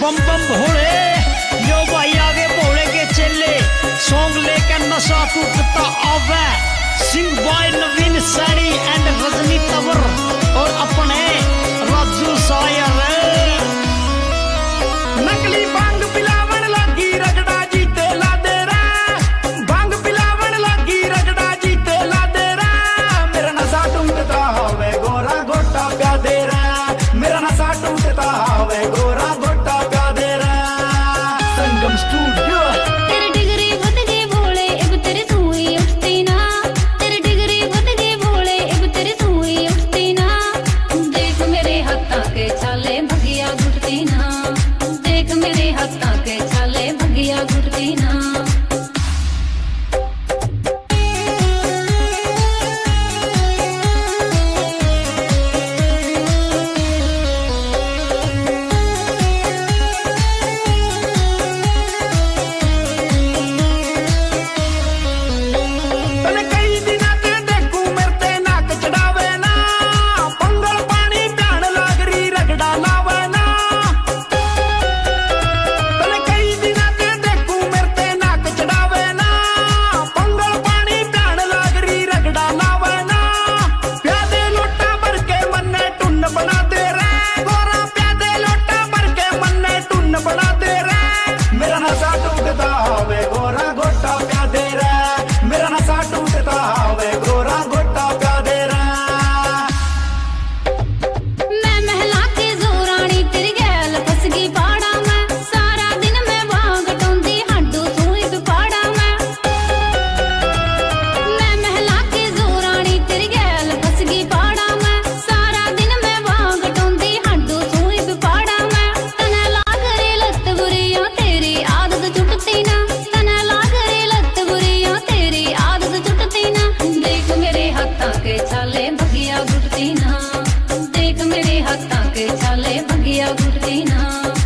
बम बम भोले, यो भाई आगे भोले के चेले, सॉन्ग लेकर नशा टूटता आवे, sung by Naveen Saini and Rajni Tanwar और अपने राजू सायर। नकली भांग पिलावन लगी रगड़ा जीते ला दे रा, भांग पिलावन लगी रगड़ा जीते ला दे रा, मेरा नशा टूटता हवे गोरा गोटा प्या दे रा, मेरा नशा टूटता हवे गोरा गोटा प्या दे रा। संगम स्टूडियो। तेरे डिगरी बद गए भोले अब तेरे सुई उठती ना, तेरे डिगरी बद गए भोले अब तेरे सुई उठती ना, देख मेरे हाथा के छाले भगिया गुटती ना, देख मेरे हाथा के छाले भगिया गुटती ना। देख मेरे हाथा के छाले भगिया गुटती ना।